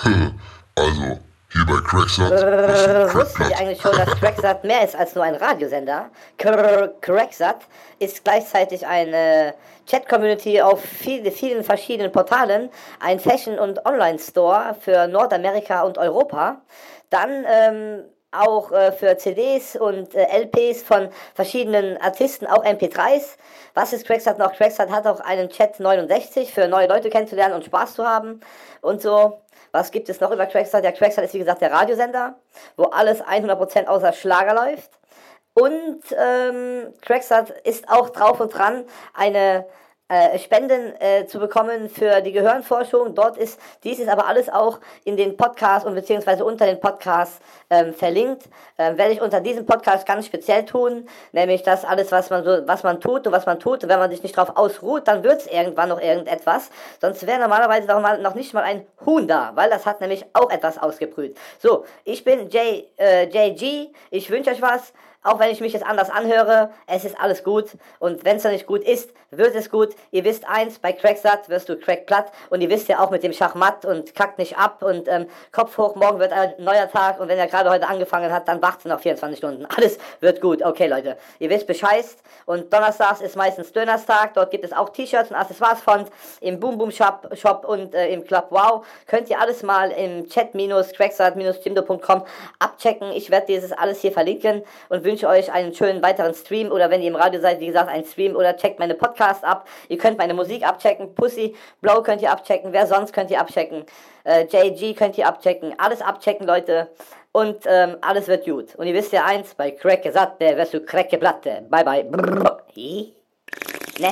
Also, hier bei Cracksat wirst du Wusstet ihr Crackblatt. eigentlich schon, dass Cracksat mehr ist als nur ein Radiosender? Cracksat ist gleichzeitig eine Chat-Community auf vielen verschiedenen Portalen, ein Fashion- und Online-Store für Nordamerika und Europa, dann auch für CDs und LPs von verschiedenen Artisten, auch MP3s. Was ist Cracksat noch? Cracksat hat auch einen Chat 69 für neue Leute kennenzulernen und Spaß zu haben und so. Was gibt es noch über Cracksat? Ja, Cracksat ist wie gesagt der Radiosender, wo alles 100% außer Schlager läuft. Und Cracksat ist auch drauf und dran, eine Spenden zu bekommen für die Gehirnforschung. Dies ist aber alles auch in den Podcasts und beziehungsweise unter den Podcasts verlinkt. Werde ich unter diesem Podcast ganz speziell tun, nämlich das alles, was man tut und was man tut. Und wenn man sich nicht drauf ausruht, dann wird es irgendwann noch irgendetwas. Sonst wäre normalerweise noch nicht mal ein Huhn da, weil das hat nämlich auch etwas ausgebrüht. So, ich bin JG, ich wünsche euch was. Auch wenn ich mich jetzt anders anhöre, es ist alles gut. Und wenn es noch nicht gut ist, wird es gut. Ihr wisst eins, bei Cracksat wirst du crackplatt. Und ihr wisst ja auch mit dem Schachmatt und kackt nicht ab und Kopf hoch, morgen wird ein neuer Tag. Und wenn er gerade heute angefangen hat, dann wartet noch 24 Stunden. Alles wird gut. Okay, Leute, ihr wisst Bescheid. Und donnerstags ist meistens Dönerstag. Dort gibt es auch T-Shirts und Accessoires von im Boom Boom Shop und im Club Wow. Könnt ihr alles mal im Chat-Cracksat-Jimdo.com abchecken. Ich werde dieses alles hier verlinken und wünsche euch einen schönen weiteren Stream oder wenn ihr im Radio seid, wie gesagt, einen Stream oder checkt meine Podcasts ab. Ihr könnt meine Musik abchecken. Pussy, Blow könnt ihr abchecken. Wer sonst könnt ihr abchecken. JG könnt ihr abchecken. Alles abchecken, Leute. Und alles wird gut. Und ihr wisst ja eins, bei Crackesat, der wirst du Crackeblatte. Bye, bye. Brrr. Ne?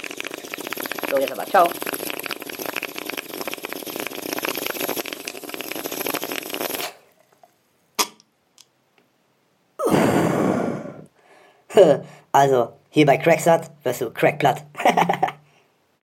So, jetzt aber. Ciao. Also, hier bei Cracksat wirst du Crackplatt.